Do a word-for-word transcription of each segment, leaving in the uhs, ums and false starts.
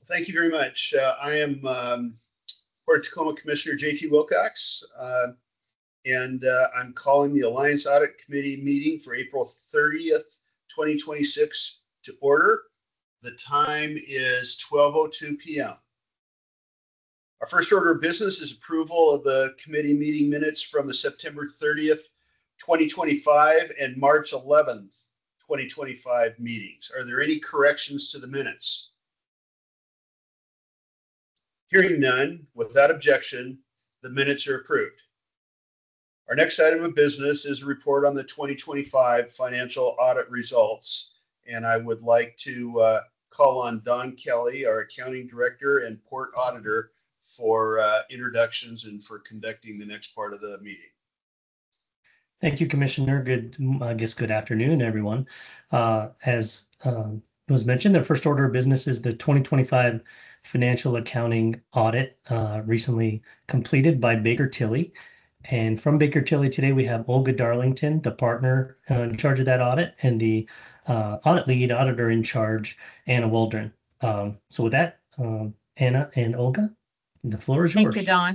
Thank you very much. Uh, I am um, Port Tacoma Commissioner J T Wilcox, uh, and uh, I'm calling the Alliance Audit Committee meeting for April thirtieth, twenty twenty-six to order. The time is twelve oh two p m Our first order of business is approval of the committee meeting minutes from the September thirtieth, twenty twenty-five and March eleventh, twenty twenty-five meetings. Are there any corrections to the minutes? Hearing none, without objection, the minutes are approved. Our next item of business is a report on the twenty twenty-five financial audit results. And I would like to uh, call on Don Kelly, our accounting director and port auditor, for uh, introductions and for conducting the next part of the meeting. Thank you, Commissioner. Good, I guess, good afternoon, everyone. Uh, as uh, was mentioned, the first order of business is the twenty twenty-five financial accounting audit uh, recently completed by Baker Tilly. And from Baker Tilly today, we have Olga Darlington, the partner uh, in charge of that audit, and the uh, audit lead auditor in charge, Anna Waldron. Um, so with that, um, Anna and Olga, the floor is yours. Thank you, Don.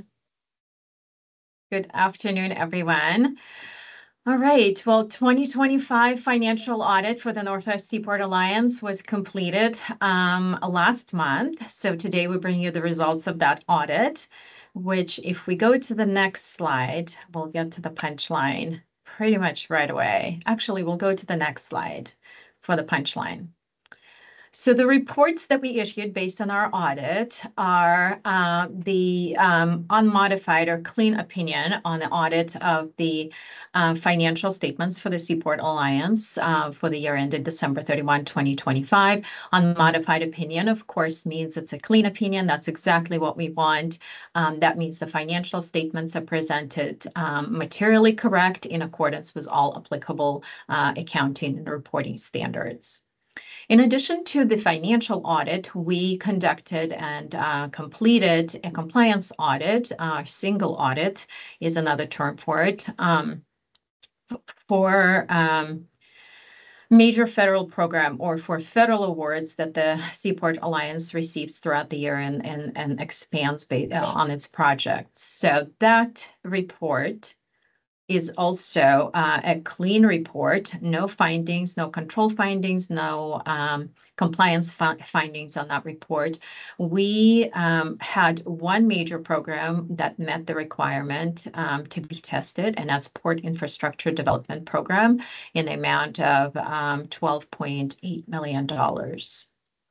Good afternoon, everyone. All right, well, twenty twenty-five financial audit for the Northwest Seaport Alliance was completed um, last month. So today we bring you the results of that audit, which if we go to the next slide, we'll get to the punchline pretty much right away. Actually, we'll go to the next slide for the punchline. So the reports that we issued based on our audit are uh, the um, unmodified or clean opinion on the audit of the uh, financial statements for the Seaport Alliance uh, for the year ended December thirty-first, twenty twenty-five. Unmodified opinion, of course, means it's a clean opinion. That's exactly what we want. Um, that means the financial statements are presented um, materially correct in accordance with all applicable uh, accounting and reporting standards. In addition to the financial audit, we conducted and uh, completed a compliance audit. Uh, single audit is another term for it, um, for um, major federal program or for federal awards that the Seaport Alliance receives throughout the year and, and, and expands based on its projects. So that report is also uh, a clean report, no findings, no control findings, no um, compliance fi findings on that report. We um, had one major program that met the requirement um, to be tested, and that's Port Infrastructure Development Program in the amount of um, twelve point eight million dollars.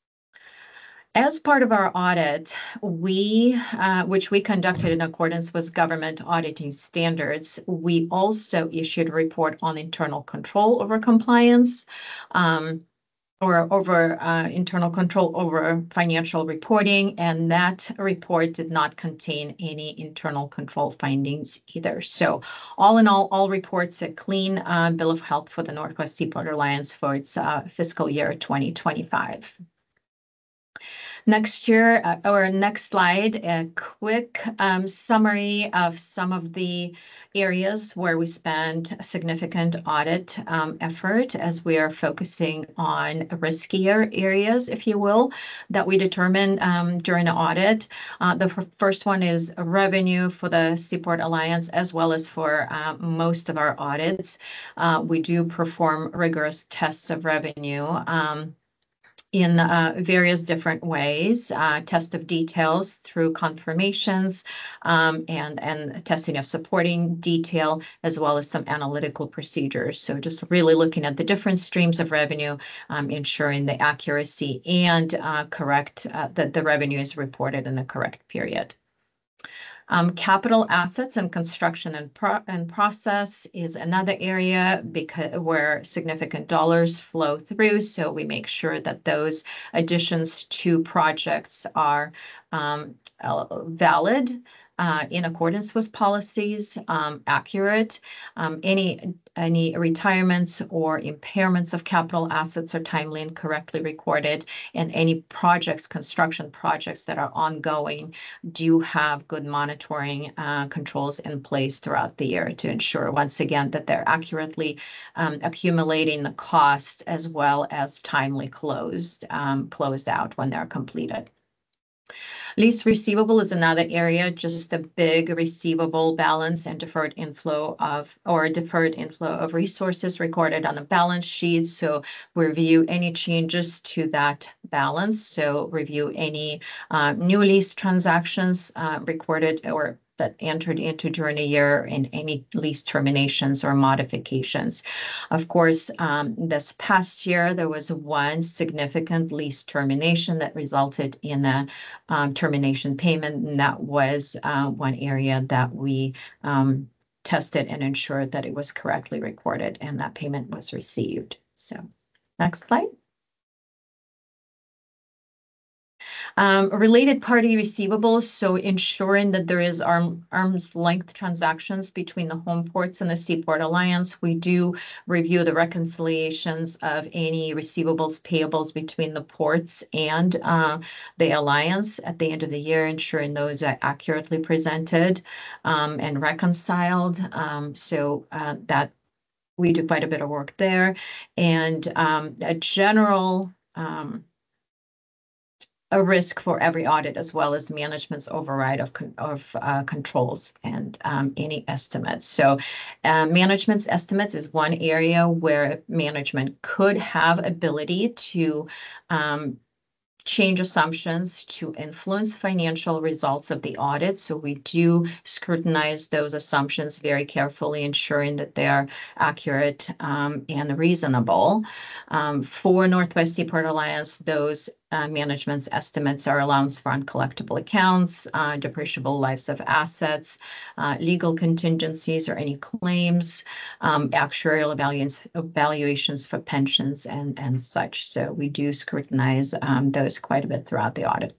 As part of our audit, we, uh, which we conducted in accordance with government auditing standards, we also issued a report on internal control over compliance, um, or over uh, internal control over financial reporting, and that report did not contain any internal control findings either. So all in all, all reports a clean uh, bill of health for the Northwest Seaport Alliance for its uh, fiscal year twenty twenty-five. Next year, uh, or next slide, a quick um, summary of some of the areas where we spent a significant audit um, effort as we are focusing on riskier areas, if you will, that we determined um, during the audit. Uh, the first one is revenue for the Seaport Alliance, as well as for uh, most of our audits. Uh, we do perform rigorous tests of revenue. Um, in uh, various different ways, uh, test of details through confirmations um, and, and testing of supporting detail, as well as some analytical procedures. So just really looking at the different streams of revenue, um, ensuring the accuracy and uh, correct, uh, that the revenue is reported in the correct period. Um, capital assets and construction and, pro and process is another area because where significant dollars flow through. So we make sure that those additions to projects are um, valid, uh, in accordance with policies, um, accurate. Um, any any retirements or impairments of capital assets are timely and correctly recorded, and any projects, construction projects that are ongoing, do have good monitoring uh, controls in place throughout the year to ensure, once again, that they're accurately um, accumulating the cost as well as timely closed um, closed out when they're completed. Lease receivable is another area, just a big receivable balance and deferred inflow of, or deferred inflow of resources recorded on a balance sheet. So review any changes to that balance. So review any uh, new lease transactions uh, recorded or that entered into during a year and any lease terminations or modifications. Of course, um, this past year, there was one significant lease termination that resulted in a um, termination payment, and that was uh, one area that we um, tested and ensured that it was correctly recorded and that payment was received. So next slide. Um, related party receivables, so ensuring that there is arm, arm's length transactions between the home ports and the Seaport Alliance. We do review the reconciliations of any receivables payables between the ports and uh, the Alliance at the end of the year, ensuring those are accurately presented um, and reconciled. Um, so uh, that we do quite a bit of work there. And um, a general um, a risk for every audit, as well as management's override of, of uh, controls and um, any estimates. So uh, management's estimates is one area where management could have ability to um, change assumptions to influence financial results of the audit. So we do scrutinize those assumptions very carefully, ensuring that they're accurate um, and reasonable. Um, for Northwest Seaport Alliance, those uh, management's estimates are allowance for uncollectible accounts, uh, depreciable lives of assets, uh, legal contingencies or any claims, um, actuarial evaluations, evaluations for pensions and, and such. So we do scrutinize um, those quite a bit throughout the audit.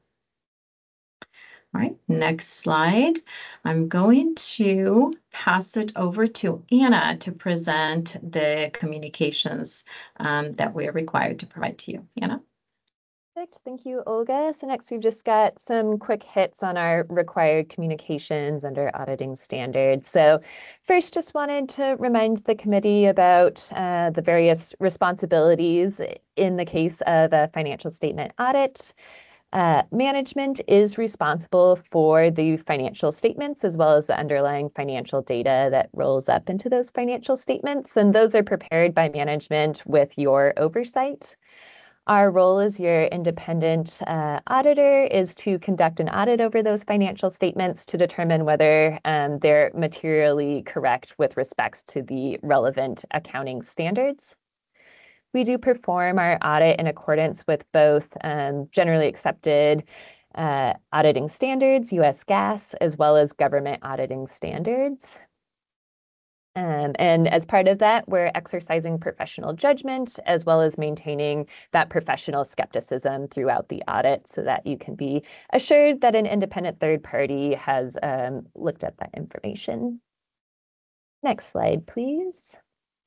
All right, next slide. I'm going to pass it over to Anna to present the communications um, that we are required to provide to you. Anna? Perfect. Thank you, Olga. So next we've just got some quick hits on our required communications under auditing standards. So first, just wanted to remind the committee about uh, the various responsibilities in the case of a financial statement audit. Uh, management is responsible for the financial statements as well as the underlying financial data that rolls up into those financial statements, and those are prepared by management with your oversight. Our role as your independent uh, auditor is to conduct an audit over those financial statements to determine whether um, they're materially correct with respects to the relevant accounting standards. We do perform our audit in accordance with both um, generally accepted uh, auditing standards, U S G A S, as well as government auditing standards. Um, and as part of that, we're exercising professional judgment as well as maintaining that professional skepticism throughout the audit so that you can be assured that an independent third party has um, looked at that information. Next slide, please.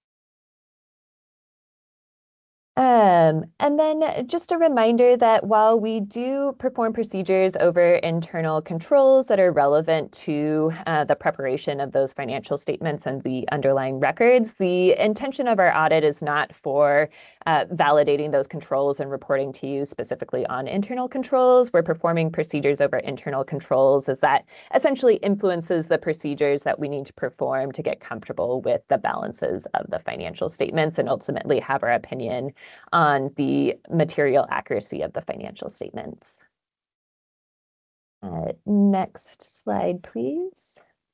Um, and then just a reminder that while we do perform procedures over internal controls that are relevant to uh, the preparation of those financial statements and the underlying records, the intention of our audit is not for uh, validating those controls and reporting to you specifically on internal controls. We're performing procedures over internal controls as that essentially influences the procedures that we need to perform to get comfortable with the balances of the financial statements and ultimately have our opinion on the material accuracy of the financial statements. Uh, next slide, please.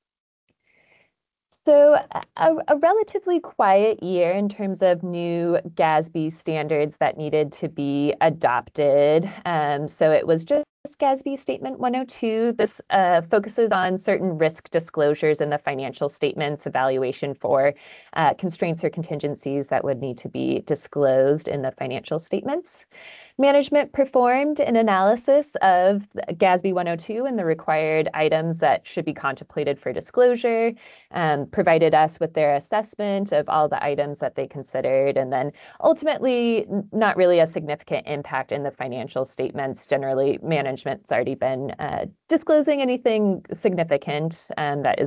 So a, a relatively quiet year in terms of new G A S B standards that needed to be adopted. Um, so it was just G A S B Statement one oh two. This uh, focuses on certain risk disclosures in the financial statements, evaluation for uh, constraints or contingencies that would need to be disclosed in the financial statements. Management performed an analysis of G A S B one oh two and the required items that should be contemplated for disclosure, um, provided us with their assessment of all the items that they considered, and then ultimately not really a significant impact in the financial statements. Generally, management's already been uh, disclosing anything significant um, that is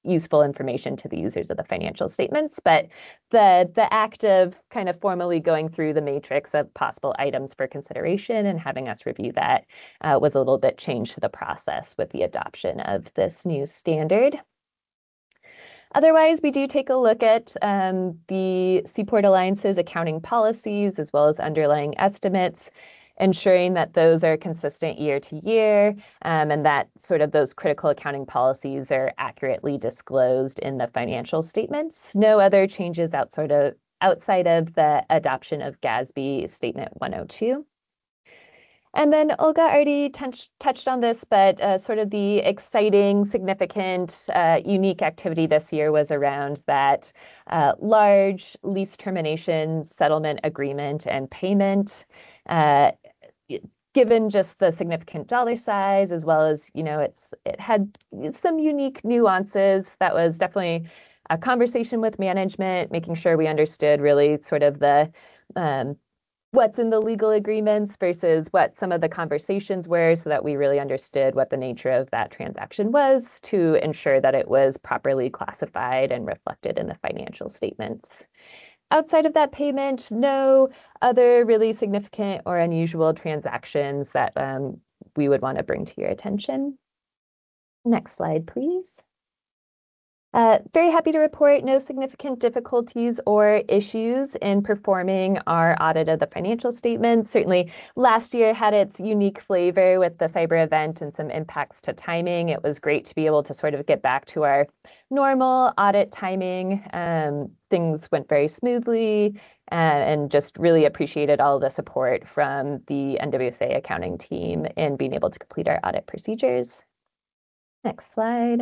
useful information to the users of the financial statements. But the, the act of kind of formally going through the matrix of possible items for consideration and having us review that uh, was a little bit changed to the process with the adoption of this new standard. Otherwise, we do take a look at um, the Seaport Alliance's accounting policies as well as underlying estimates, ensuring that those are consistent year to year um, and that sort of those critical accounting policies are accurately disclosed in the financial statements. No other changes outside of, outside of the adoption of G A S B Statement one oh two. And then Olga already touch, touched on this, but uh, sort of the exciting, significant, uh, unique activity this year was around that uh, large lease termination settlement agreement and payment. Uh, given just the significant dollar size, as well as, you know, it's it had some unique nuances. That was definitely a conversation with management, making sure we understood really sort of the um, what's in the legal agreements versus what some of the conversations were so that we really understood what the nature of that transaction was to ensure that it was properly classified and reflected in the financial statements. Outside of that payment, no other really significant or unusual transactions that um, we would want to bring to your attention. Next slide, please. Uh, very happy to report no significant difficulties or issues in performing our audit of the financial statements. Certainly last year had its unique flavor with the cyber event and some impacts to timing. It was great to be able to sort of get back to our normal audit timing. Um, things went very smoothly uh, and just really appreciated all the support from the N W S A accounting team in being able to complete our audit procedures. Next slide.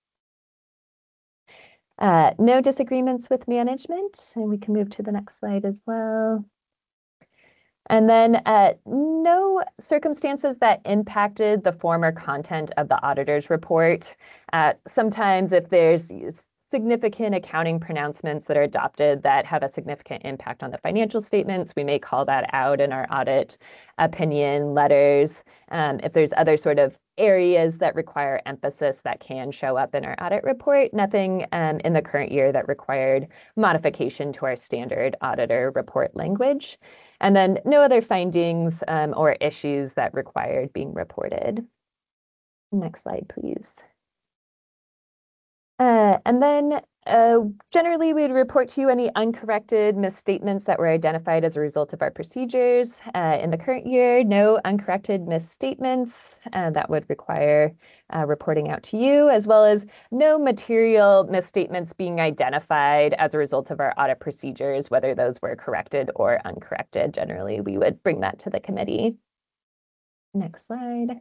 Uh, no disagreements with management, and we can move to the next slide as well. And then uh, no circumstances that impacted the form or content of the auditor's report. Uh, sometimes if there's significant accounting pronouncements that are adopted that have a significant impact on the financial statements, we may call that out in our audit opinion letters. Um, if there's other sort of areas that require emphasis that can show up in our audit report, nothing um, in the current year that required modification to our standard auditor report language. And then no other findings um, or issues that required being reported. Next slide, please. Uh, and then uh, generally, we'd report to you any uncorrected misstatements that were identified as a result of our procedures. Uh, in the current year, no uncorrected misstatements uh, that would require uh, reporting out to you, as well as no material misstatements being identified as a result of our audit procedures, whether those were corrected or uncorrected. Generally, we would bring that to the committee. Next slide.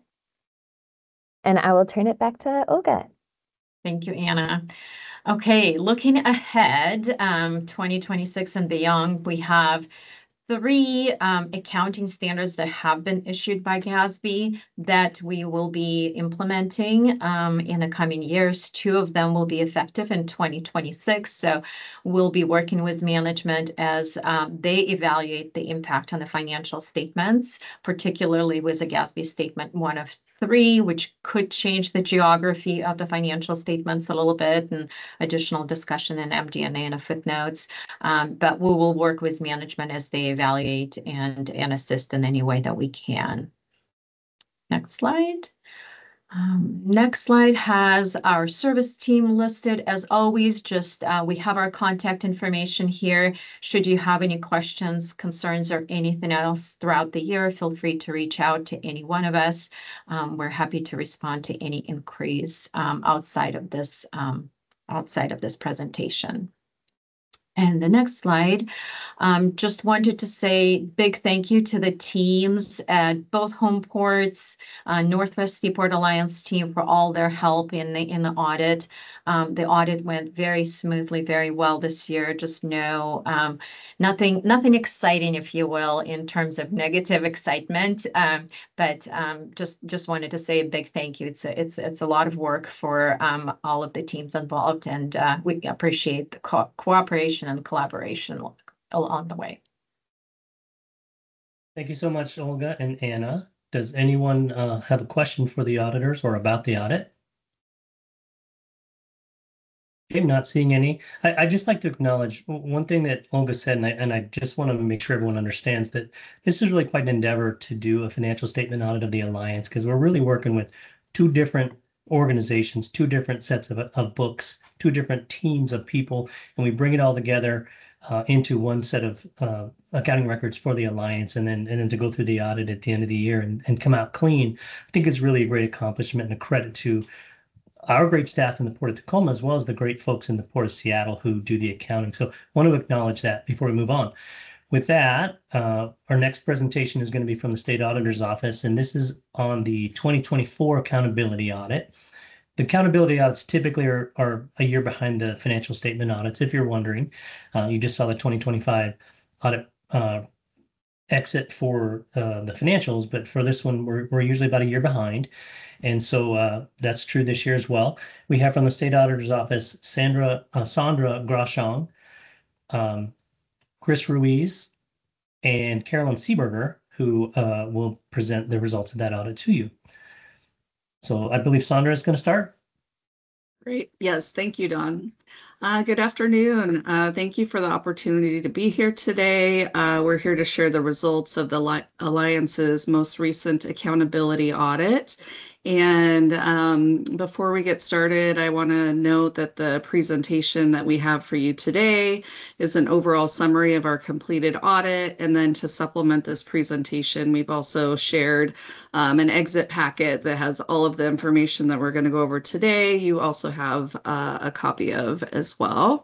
And I will turn it back to Olga. Thank you, Anna. Okay, looking ahead, um, twenty twenty-six and beyond, we have three um, accounting standards that have been issued by G A S B that we will be implementing um, in the coming years. Two of them will be effective in twenty twenty-six. So we'll be working with management as um, they evaluate the impact on the financial statements, particularly with the G A S B statement one of three, which could change the geography of the financial statements a little bit, and additional discussion in M D N A and a footnotes. Um, but we will work with management as they evaluate and, and assist in any way that we can. Next slide. Um, next slide has our service team listed. As always, just uh, we have our contact information here. Should you have any questions, concerns, or anything else throughout the year, feel free to reach out to any one of us. Um, we're happy to respond to any inquiries um, outside of this um, outside of this presentation. And the next slide, um, just wanted to say big thank you to the teams at both home ports, uh, Northwest Seaport Alliance team for all their help in the in the audit. Um, the audit went very smoothly, very well this year. Just no, um, nothing, nothing exciting, if you will, in terms of negative excitement. Um, but um, just just wanted to say a big thank you. It's a, it's it's a lot of work for um, all of the teams involved, and uh, we appreciate the co cooperation and collaboration along the way. Thank you so much, Olga and Anna. Does anyone uh, have a question for the auditors or about the audit? Okay, not seeing any. I, I just like to acknowledge one thing that Olga said, and I, and I just want to make sure everyone understands that this is really quite an endeavor to do a financial statement audit of the Alliance, because we're really working with two different organizations, two different sets of, of books, two different teams of people, and we bring it all together uh, into one set of uh, accounting records for the Alliance, and then and then to go through the audit at the end of the year and, and come out clean. I think is really a great accomplishment and a credit to our great staff in the Port of Tacoma, as well as the great folks in the Port of Seattle who do the accounting. So I want to acknowledge that before we move on. With that, uh, our next presentation is going to be from the State Auditor's Office, and this is on the twenty twenty-four accountability audit. The accountability audits typically are, are a year behind the financial statement audits, if you're wondering. Uh, you just saw the twenty twenty-five audit uh, exit for uh, the financials, but for this one, we're, we're usually about a year behind. And so uh, that's true this year as well. We have from the State Auditor's Office, Sandra uh, Sandra Grashong, um, Chris Ruiz, and Carolyn Seeberger, who uh, will present the results of that audit to you. So I believe Sandra is going to start. Great. Yes, thank you, Don. Uh, good afternoon. Uh, thank you for the opportunity to be here today. Uh, we're here to share the results of the Alliance's most recent accountability audit. And um, before we get started, I want to note that the presentation that we have for you today is an overall summary of our completed audit. And then to supplement this presentation, we've also shared um, an exit packet that has all of the information that we're going to go over today. You also have uh, a copy of as well.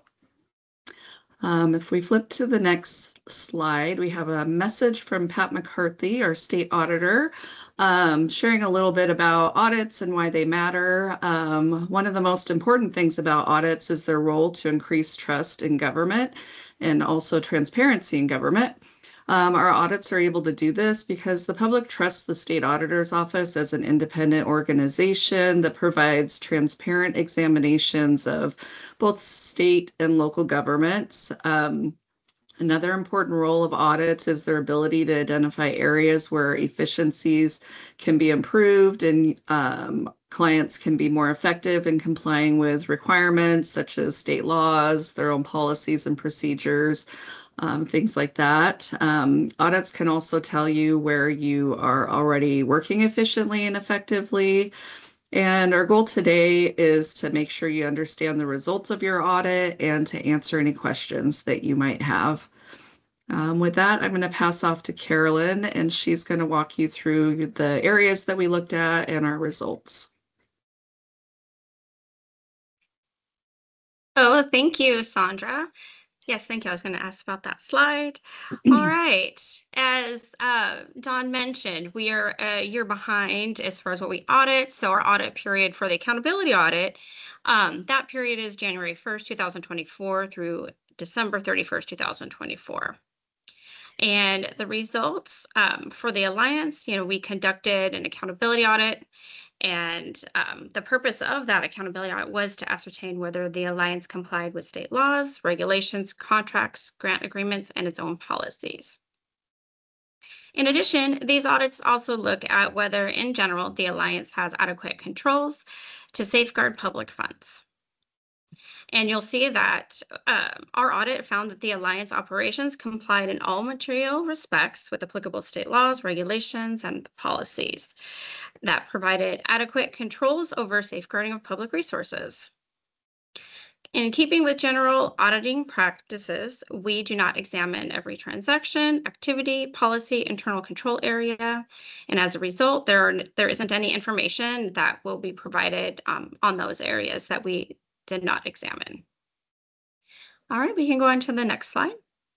Um, if we flip to the next slide, we have a message from Pat McCarthy, our state auditor, um, sharing a little bit about audits and why they matter. Um, one of the most important things about audits is their role to increase trust in government and also transparency in government. Um, our audits are able to do this because the public trusts the state auditor's office as an independent organization that provides transparent examinations of both state and local governments. Um, Another important role of audits is their ability to identify areas where efficiencies can be improved and um, clients can be more effective in complying with requirements such as state laws, their own policies and procedures, um, things like that. Um, audits can also tell you where you are already working efficiently and effectively. And our goal today is to make sure you understand the results of your audit and to answer any questions that you might have. Um, with that, I'm going to pass off to Carolyn, and she's going to walk you through the areas that we looked at and our results. Oh, thank you, Sandra. Yes, thank you. I was going to ask about that slide. All right. As uh, Don mentioned, we are a year behind as far as what we audit. So our audit period for the accountability audit, um, that period is January first, two thousand twenty-four through December thirty-first, two thousand twenty-four. And the results um, for the Alliance, you know, we conducted an accountability audit. And um, the purpose of that accountability audit was to ascertain whether the Alliance complied with state laws, regulations, contracts, grant agreements, and its own policies. In addition, these audits also look at whether, in general, the Alliance has adequate controls to safeguard public funds. And you'll see that uh, our audit found that the Alliance operations complied in all material respects with applicable state laws, regulations, and policies that provided adequate controls over safeguarding of public resources. In keeping with general auditing practices, we do not examine every transaction, activity, policy, internal control area, and as a result, there, are, there isn't any information that will be provided um, on those areas that we did not examine. All right, we can go on to the next slide.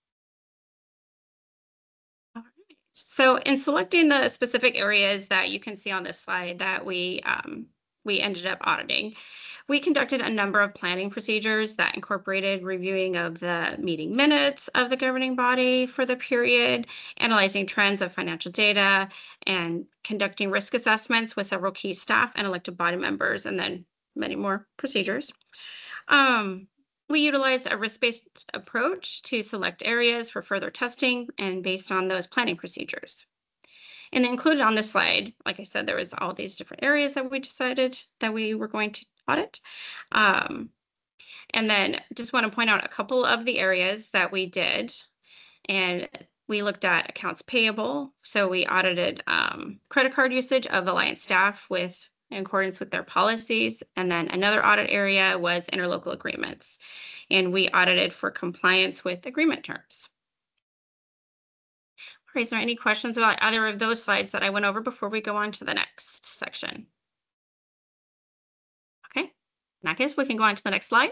All right. So in selecting the specific areas that you can see on this slide that we um, we ended up auditing, we conducted a number of planning procedures that incorporated reviewing of the meeting minutes of the governing body for the period, analyzing trends of financial data, and conducting risk assessments with several key staff and elected body members, and then many more procedures. Um, we utilized a risk-based approach to select areas for further testing and based on those planning procedures. And included on this slide, like I said, there was all these different areas that we decided that we were going to audit. Um, And then just want to point out a couple of the areas that we did. And we looked at accounts payable. So we audited um, credit card usage of Alliance staff with in accordance with their policies. And then another audit area was interlocal agreements. And we audited for compliance with agreement terms. All right, is there any questions about either of those slides that I went over before we go on to the next section? Okay, in that case, we can go on to the next slide.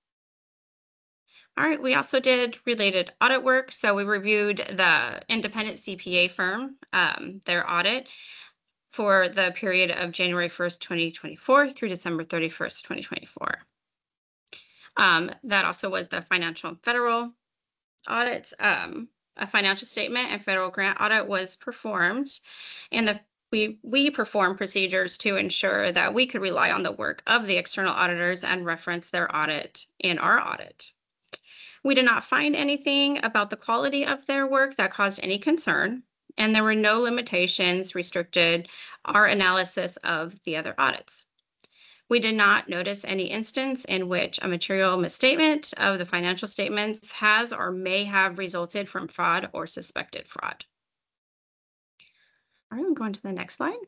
All right, we also did related audit work. So we reviewed the independent C P A firm, um, their audit for the period of January first, twenty twenty-four through December thirty-first, twenty twenty-four. Um, that also was the financial and federal audit. Um, a financial statement and federal grant audit was performed, and the we we performed procedures to ensure that we could rely on the work of the external auditors and reference their audit in our audit. We did not find anything about the quality of their work that caused any concern, and there were no limitations restricted our analysis of the other audits. We did not notice any instance in which a material misstatement of the financial statements has or may have resulted from fraud or suspected fraud. All right, I'm going to the next slide.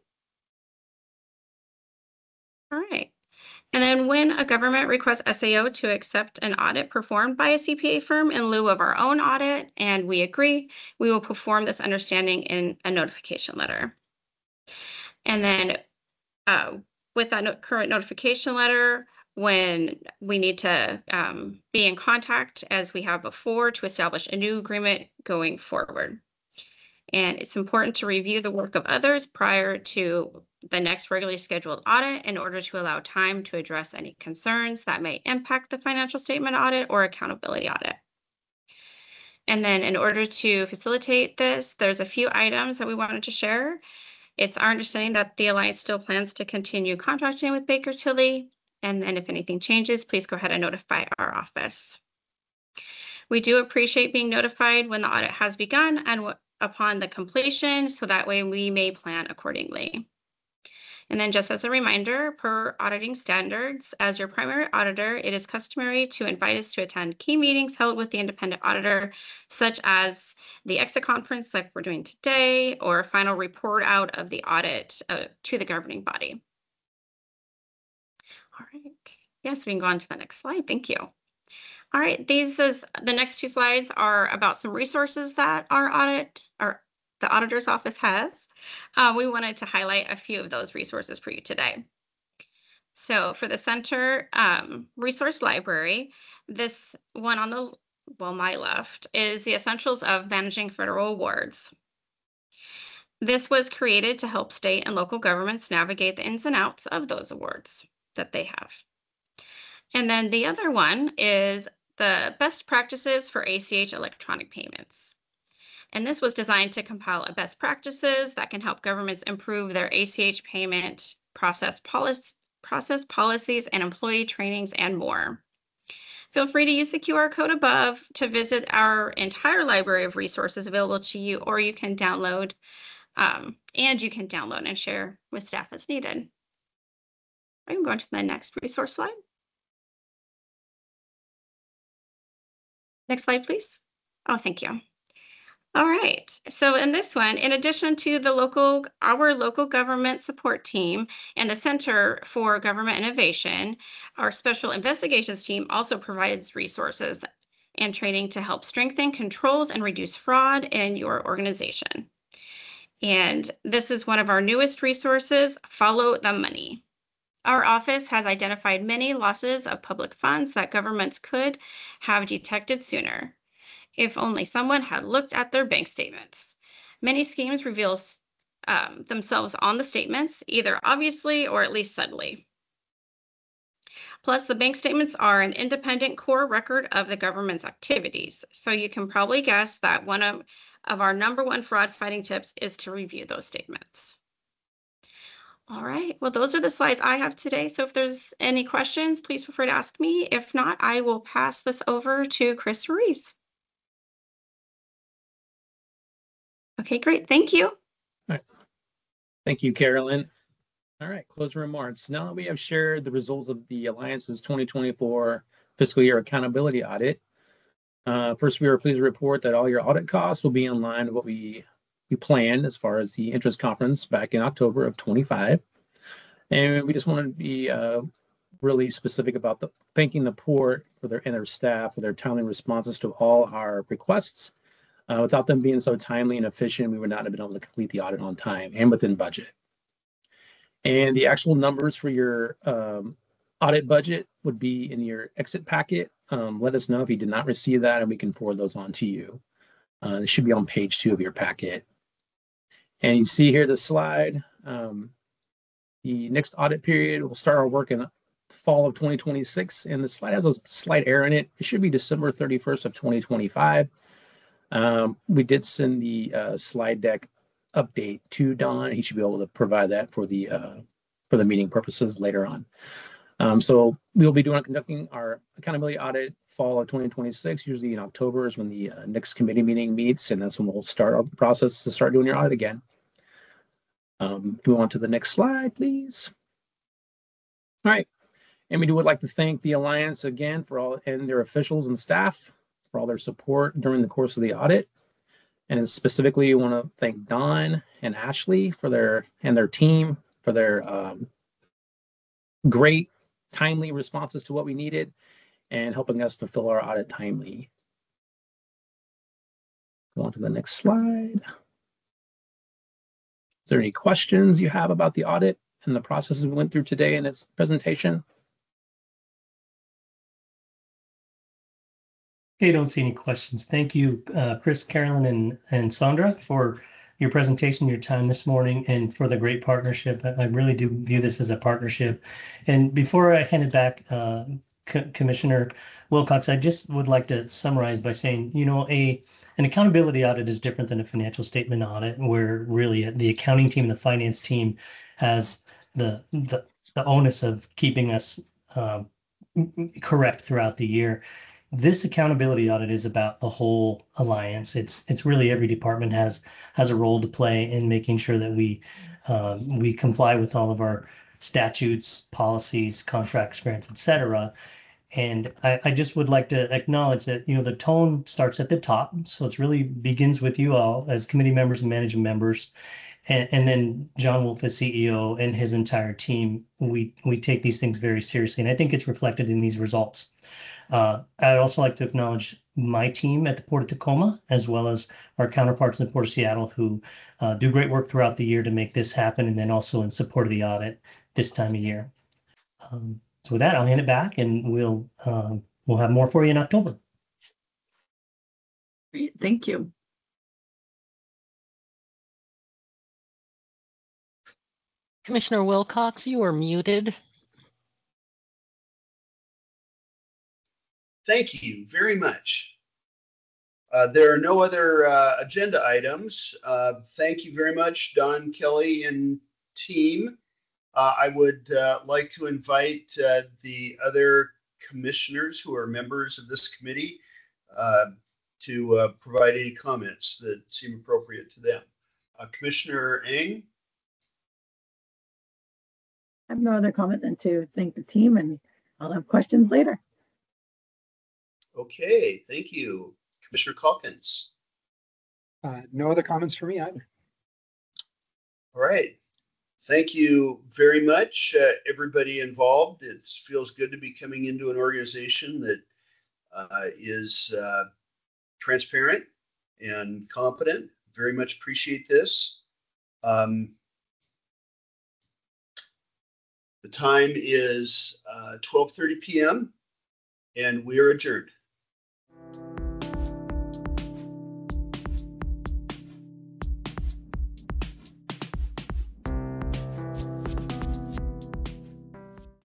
All right. And then when a government requests S A O to accept an audit performed by a C P A firm in lieu of our own audit, and we agree, we will perform this understanding in a notification letter. And then uh, with that no current notification letter, when we need to um, be in contact, as we have before, to establish a new agreement going forward. And it's important to review the work of others prior to the next regularly scheduled audit in order to allow time to address any concerns that may impact the financial statement audit or accountability audit. And then in order to facilitate this, there's a few items that we wanted to share. It's our understanding that the Alliance still plans to continue contracting with Baker Tilly. And then if anything changes, please go ahead and notify our office. We do appreciate being notified when the audit has begun and upon the completion, so that way we may plan accordingly. And then just as a reminder, per auditing standards, as your primary auditor, it is customary to invite us to attend key meetings held with the independent auditor, such as the exit conference like we're doing today, or a final report out of the audit uh, to the governing body. All right. Yes, we can go on to the next slide. Thank you. All right, these is the next two slides are about some resources that our audit or the auditor's office has. Uh, we wanted to highlight a few of those resources for you today. So for the center um, resource library, this one on the, well, my left is the essentials of managing federal awards. This was created to help state and local governments navigate the ins and outs of those awards that they have. And then the other one is the best practices for A C H electronic payments. And this was designed to compile a best practices that can help governments improve their A C H payment process, policy, process policies and employee trainings and more. Feel free to use the Q R code above to visit our entire library of resources available to you, or you can download um, and you can download and share with staff as needed. I'm going to the next resource slide. Next slide, please. Oh, thank you. All right. So in this one, in addition to the local, our local government support team and the Center for Government Innovation, our special investigations team also provides resources and training to help strengthen controls and reduce fraud in your organization. And this is one of our newest resources, Follow the Money. Our office has identified many losses of public funds that governments could have detected sooner if only someone had looked at their bank statements. Many schemes reveal um, themselves on the statements, either obviously or at least subtly. Plus, the bank statements are an independent core record of the government's activities, so you can probably guess that one of, of our number one fraud fighting tips is to review those statements. All right, well, those are the slides I have today. So if there's any questions, please feel free to ask me. If not, I will pass this over to Chris Ruiz. Okay, great. Thank you. All right. Thank you, Carolyn. All right, closing remarks. Now that we have shared the results of the Alliance's twenty twenty-four fiscal year accountability audit. Uh, first, we are pleased to report that all your audit costs will be in line with what we, we planned as far as the interest conference back in October of twenty-five. And we just want to be uh, really specific about the, thanking the port for their and their staff for their timely responses to all our requests. Uh, without them being so timely and efficient, we would not have been able to complete the audit on time and within budget. And the actual numbers for your um, audit budget would be in your exit packet. Um, let us know if you did not receive that, and we can forward those on to you. Uh, it should be on page two of your packet. And you see here the slide. Um, the next audit period, we'll start our work in fall of twenty twenty-six, and the slide has a slight error in it. It should be December thirty-first of twenty twenty-five. Um, we did send the uh, slide deck update to Don. He should be able to provide that for the uh, for the meeting purposes later on. Um, so we'll be doing conducting our accountability audit fall of twenty twenty-six. Usually in October is when the uh, next committee meeting meets, and that's when we'll start our process to start doing your audit again. Um, move on to the next slide, please. All right, and we would like to thank the Alliance again for all and their officials and staff for all their support during the course of the audit. And specifically, we want to thank Don and Ashley for their and their team for their um, great, timely responses to what we needed and helping us fulfill our audit timely. Go on to the next slide. Is there any questions you have about the audit and the processes we went through today in its presentation? I don't see any questions. Thank you, uh, Chris, Carolyn, and, and Sandra for your presentation, your time this morning, and for the great partnership. I, I really do view this as a partnership. And before I hand it back, uh, C- Commissioner Wilcox, I just would like to summarize by saying, you know, a an accountability audit is different than a financial statement audit, where really the accounting team and the finance team has the the, the onus of keeping us um, correct throughout the year. This accountability audit is about the whole alliance. It's it's really every department has has a role to play in making sure that we um, we comply with all of our statutes, policies, contracts, grants, et cetera. And I, I just would like to acknowledge that, you know, the tone starts at the top. So it really begins with you all as committee members and managing members. And, and then John Wolf, as C E O, and his entire team, we we take these things very seriously. And I think it's reflected in these results. Uh, I'd also like to acknowledge my team at the Port of Tacoma, as well as our counterparts in the Port of Seattle, who uh, do great work throughout the year to make this happen, and then also in support of the audit this time of year. Um, so with that, I'll hand it back, and we'll um, we'll have more for you in October. Great, thank you. Commissioner Wilcox, you are muted. Thank you very much. Uh, there are no other uh, agenda items. Uh, thank you very much, Don, Kelly, and team. Uh, I would uh, like to invite uh, the other commissioners who are members of this committee uh, to uh, provide any comments that seem appropriate to them. Uh, Commissioner Eng? I have no other comment than to thank the team, and I'll have questions later. Okay, thank you. Commissioner Calkins? Uh, no other comments for me either. All right. Thank you very much, uh, everybody involved. It feels good to be coming into an organization that uh, is uh, transparent and competent. Very much appreciate this. Um, the time is uh, twelve thirty p m and we are adjourned.